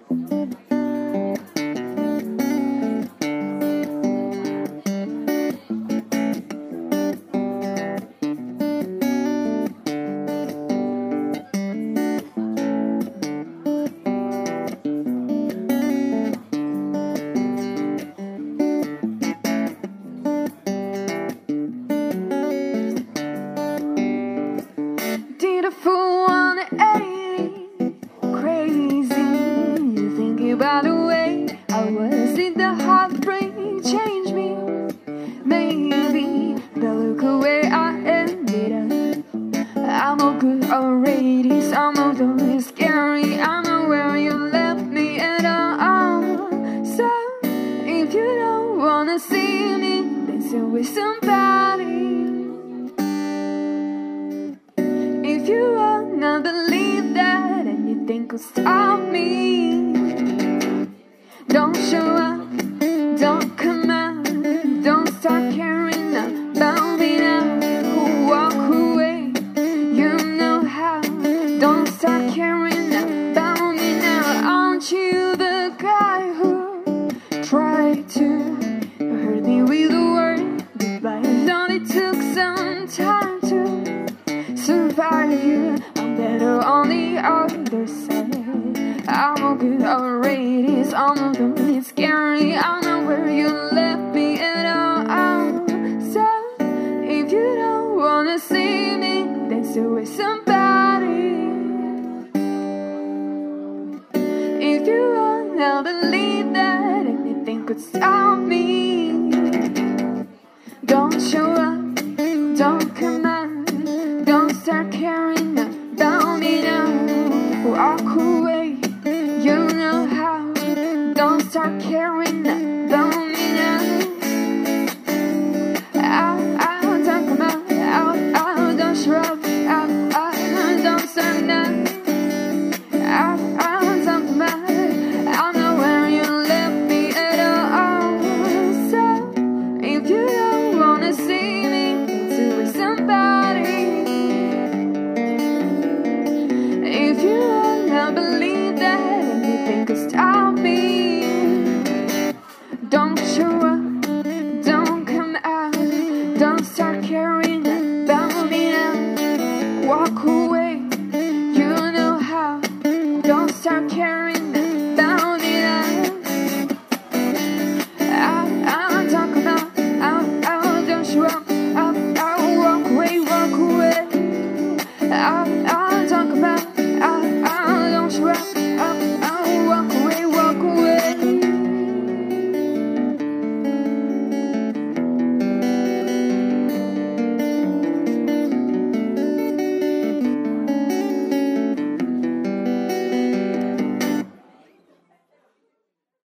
Did a full 180, crazy, thinking about the way I was in the heartbreak changed me. Maybe the look away I ended up. I'm all good already, some of them is scary. I know where you left me at all. So if you don't wanna see me, then stay with somebody. If you wanna believe that anything could stop me, don't show up, don't come out, don't start caring about me now. Walk away, you know how. Don't start caring about me now. Aren't you the guy who tried to hurt me with a word? But I thought it took some time to survive you. I'm better on the other side. I'm all good already, some of them is scary. I know where you left me at all. So if you don't wanna see me, then stay with somebody. If you wanna believe that anything could stop me, don't show up, don't come out, don't start caring about me now. Walk away, you know how. Don't start caring about me now. Don't come out, don't show up, don't start now. Don't come out, I know where you left me at all. So if you don't wanna see me, do with somebody. If you wanna believe that anything could stop me, don't show up, don't come out, don't start caring about me now. Walk away, you know how. Don't start caring